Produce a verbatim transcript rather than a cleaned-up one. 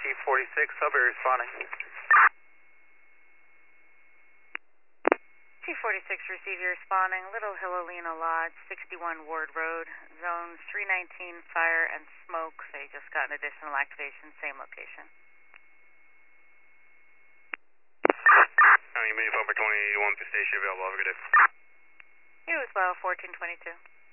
T forty-six, Sudbury responding. T forty-six, receive you responding. Little Hillolina Lodge, sixty-one Ward Road, Zone three nineteen, fire and smoke. They just got an additional activation, same location. County Maine, Pumper twenty-one, station available. Have a good day. You as well, fourteen twenty-two.